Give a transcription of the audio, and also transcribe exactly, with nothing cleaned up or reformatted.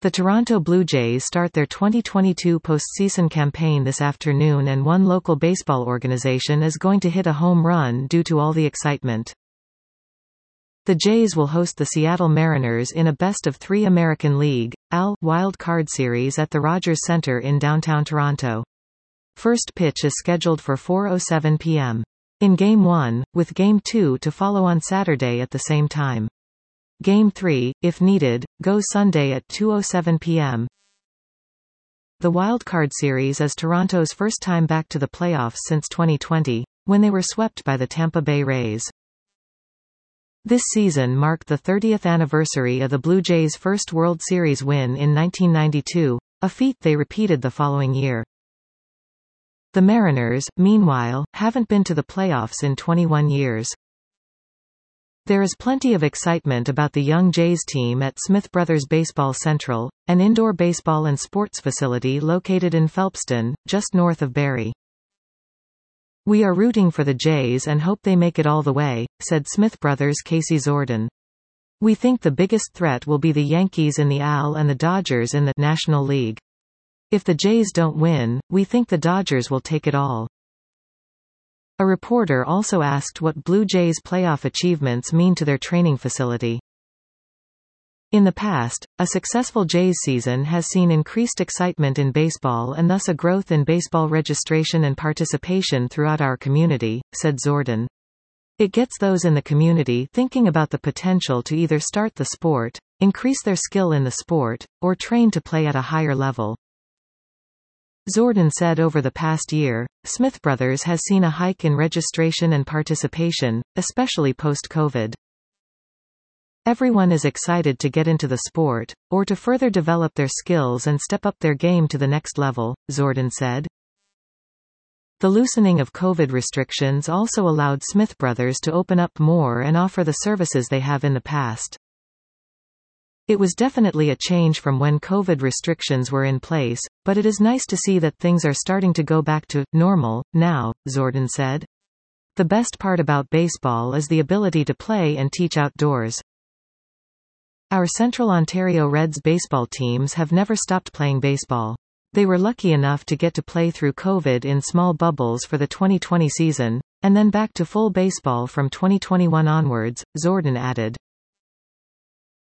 The Toronto Blue Jays start their twenty twenty-two postseason campaign this afternoon, and one local baseball organization is going to hit a home run due to all the excitement. The Jays will host the Seattle Mariners in a best-of-three American League, A L, Wild Card Series at the Rogers Centre in downtown Toronto. First pitch is scheduled for four oh seven p m in Game one, with Game two to follow on Saturday at the same time. Game three, if needed, goes Sunday at two oh seven p m The Wild Card Series is Toronto's first time back to the playoffs since twenty twenty, when they were swept by the Tampa Bay Rays. This season marked the thirtieth anniversary of the Blue Jays' first World Series win in nineteen ninety-two, a feat they repeated the following year. The Mariners, meanwhile, haven't been to the playoffs in twenty-one years. There is plenty of excitement about the young Jays team at Smith Brothers Baseball Central, an indoor baseball and sports facility located in Phelpston, just north of Barrie. "We are rooting for the Jays and hope they make it all the way," said Smith Brothers' Casey Zordon. "We think the biggest threat will be the Yankees in the A L and the Dodgers in the National League. If the Jays don't win, we think the Dodgers will take it all." A reporter also asked what Blue Jays' playoff achievements mean to their training facility. In the past, a successful Jays season has seen increased excitement in baseball and thus a growth in baseball registration and participation throughout our community, said Zordon. "It gets those in the community thinking about the potential to either start the sport, increase their skill in the sport, or train to play at a higher level." Zordon said over the past year, Smith Brothers has seen a hike in registration and participation, especially post-COVID. "Everyone is excited to get into the sport, or to further develop their skills and step up their game to the next level," Zordon said. The loosening of COVID restrictions also allowed Smith Brothers to open up more and offer the services they have in the past. "It was definitely a change from when COVID restrictions were in place, but it is nice to see that things are starting to go back to normal now," Zordon said. "The best part about baseball is the ability to play and teach outdoors. Our Central Ontario Reds baseball teams have never stopped playing baseball. They were lucky enough to get to play through COVID in small bubbles for the twenty twenty season, and then back to full baseball from twenty twenty-one onwards," Zordon added.